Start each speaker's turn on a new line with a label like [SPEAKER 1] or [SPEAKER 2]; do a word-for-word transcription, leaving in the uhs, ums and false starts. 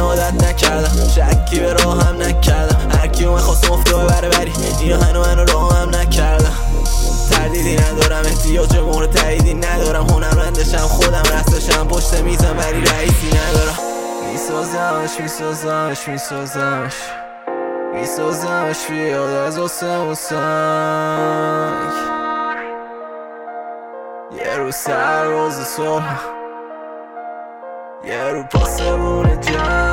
[SPEAKER 1] عادت نکردم، شکی به راهم نکردم، هرکی اومد خواست مفته ببره بری اینو هنو هنو راهم نکردم. تردیدی ندارم، احتیاج مورد تاییدی ندارم، هنرمندشم خودم، رستشم پشت میزم ولی رئیسی ندارم. میسازمش میسازمش میسازمش میسازمش بیاد از آسمون سنگ، یه رو سرباز صبح، یه رو پاسبون جنگ.